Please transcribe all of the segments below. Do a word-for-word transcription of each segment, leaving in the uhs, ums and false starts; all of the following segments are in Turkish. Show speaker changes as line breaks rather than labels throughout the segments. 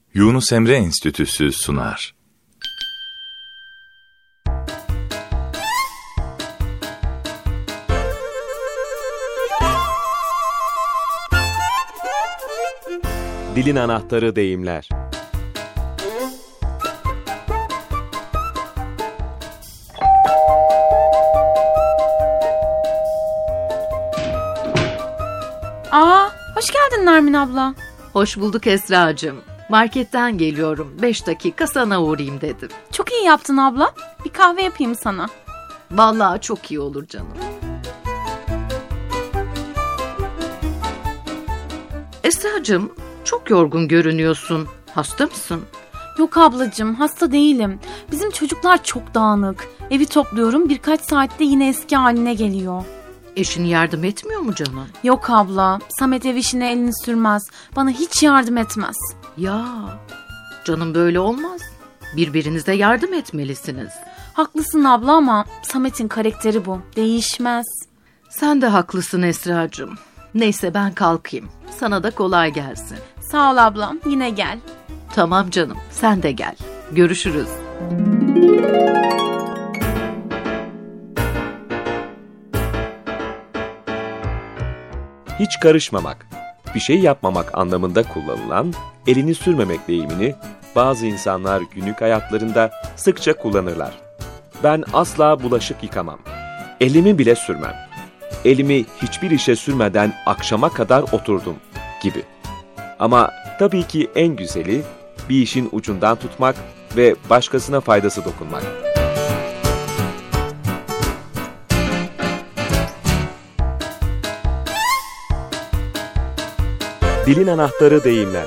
Yunus Emre Enstitüsü sunar.
Dilin anahtarı deyimler.
Aa, hoş geldin Nermin abla.
Hoş bulduk Esra'cığım. Marketten geliyorum. Beş dakika sana uğrayayım dedim.
Çok iyi yaptın abla. Bir kahve yapayım sana.
Vallahi çok iyi olur canım. Esra'cığım, çok yorgun görünüyorsun. Hasta mısın?
Yok ablacığım, hasta değilim. Bizim çocuklar çok dağınık. Evi topluyorum, birkaç saatte yine eski haline geliyor.
Eşin yardım etmiyor mu canım?
Yok abla, Samet ev işine elini sürmez. Bana hiç yardım etmez.
Ya, canım böyle olmaz. Birbirinize yardım etmelisiniz.
Haklısın abla ama Samet'in karakteri bu. Değişmez.
Sen de haklısın Esra'cığım. Neyse ben kalkayım. Sana da kolay gelsin.
Sağ ol ablam, yine gel.
Tamam canım, sen de gel. Görüşürüz.
Hiç karışmamak, bir şey yapmamak anlamında kullanılan elini sürmemek deyimini bazı insanlar günlük hayatlarında sıkça kullanırlar. Ben asla bulaşık yıkamam. Elimi bile sürmem. Elimi hiçbir işe sürmeden akşama kadar oturdum gibi. Ama tabii ki en güzeli bir işin ucundan tutmak ve başkasına faydası dokunmak. Dilin anahtarı deyimler.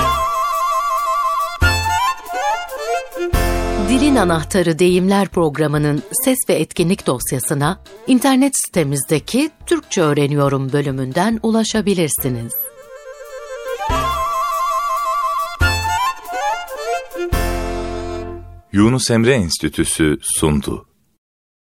Dilin Anahtarı Deyimler programının ses ve etkinlik dosyasına internet sitemizdeki Türkçe Öğreniyorum bölümünden ulaşabilirsiniz.
Yunus Emre Enstitüsü sundu.